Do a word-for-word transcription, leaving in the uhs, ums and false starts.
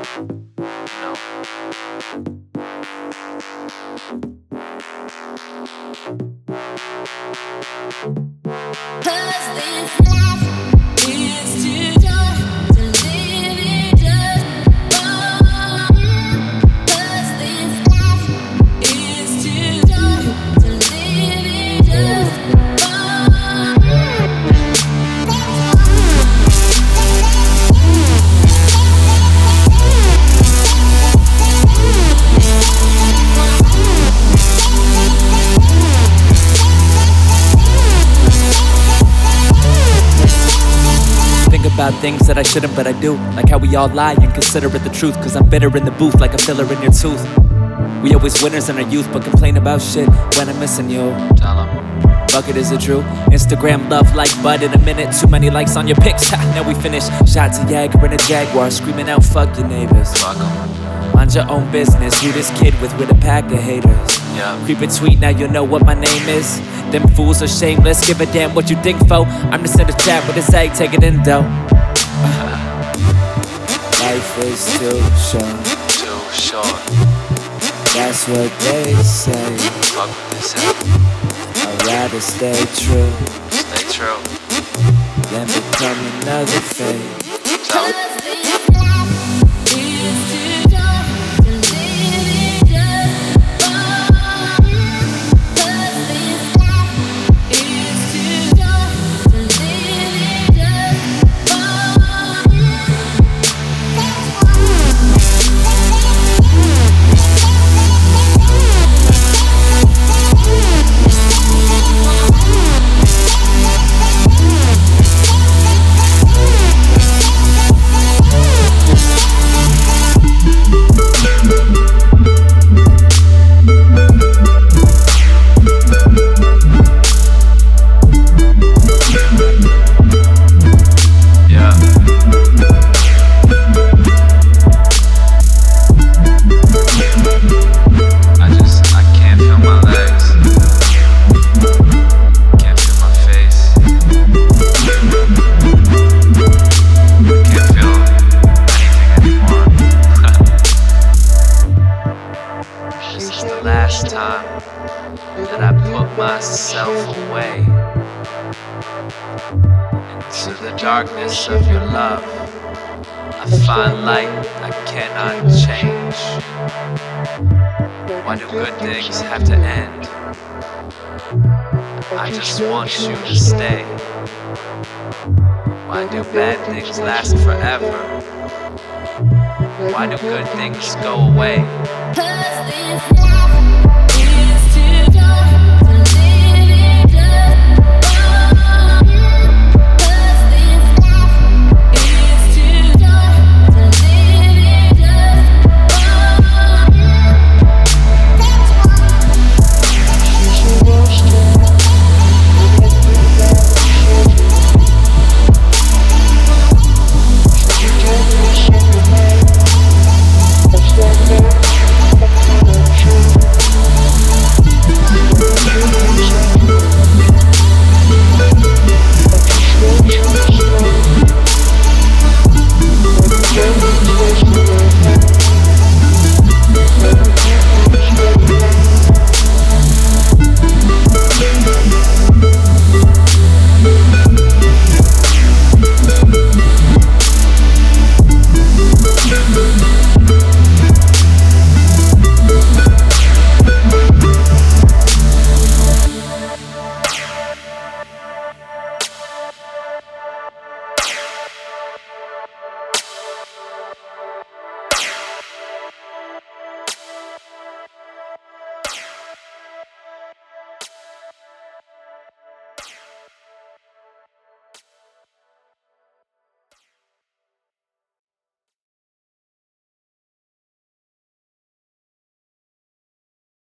About things that I shouldn't, but I do. Like how we all lie and consider it the truth. Cause I'm bitter in the booth like a filler in your tooth. We always winners in our youth, but complain about shit when I'm missing you. Tell 'em. Bucket, is it true? Instagram love like bud in a minute. Too many likes on your pics, ha, now we finish. Shots of Jagger and a Jaguar, screaming out fuck your neighbors. Fuck 'em. Mind your own business, who this kid with with a pack of haters. Yeah. Creep a tweet, now you know what my name is. Them fools are shameless, give a damn what you think, fo. I'm just in the chat with a egg, take it in, though. Life is too short. Too short. That's what they say. Fuck what they say. I'd rather stay true. Stay true. Than become another fake. Tell 'em. Last time that I put myself away into the darkness of your love, I find light I cannot change. Why do good things have to end? I just want you to stay. Why do bad things last forever? Why do good things go away? Cause this life